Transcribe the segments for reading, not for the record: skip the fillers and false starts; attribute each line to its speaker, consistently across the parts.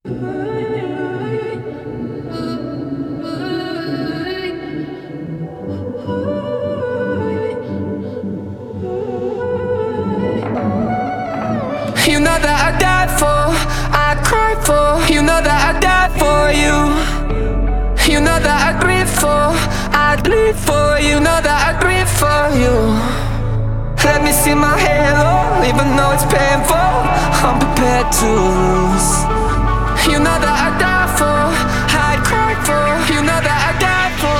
Speaker 1: You know that I died for, I cried for. You know that I died for you. You know that I grieve for, I bleed for. You know that I grieve for you. Let me see my halo, even though it's painful. I'm prepared to lose. You know that I died for, I cried for. You know that I died for.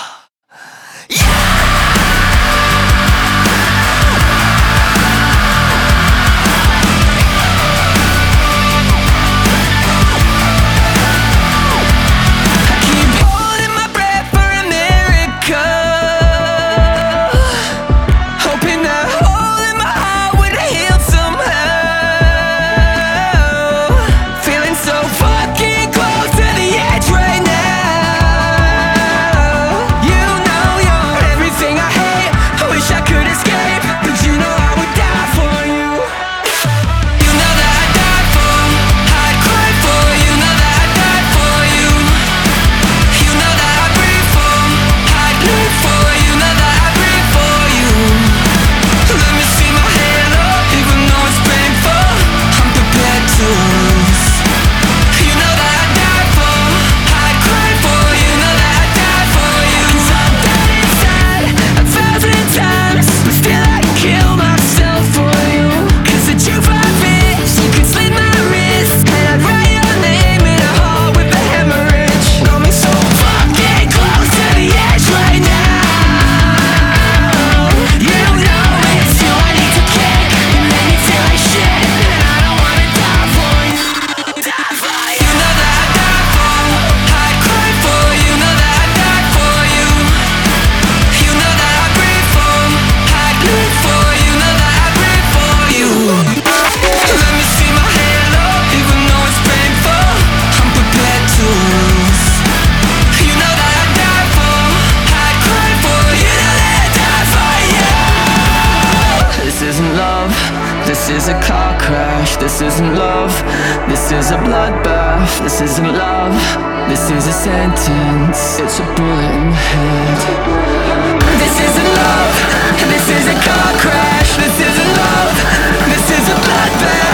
Speaker 1: This is a car crash, this isn't love. This is a bloodbath, this isn't love. This is a sentence, it's a bullet in the head. This isn't love, this is a car crash. This isn't love, this is a bloodbath.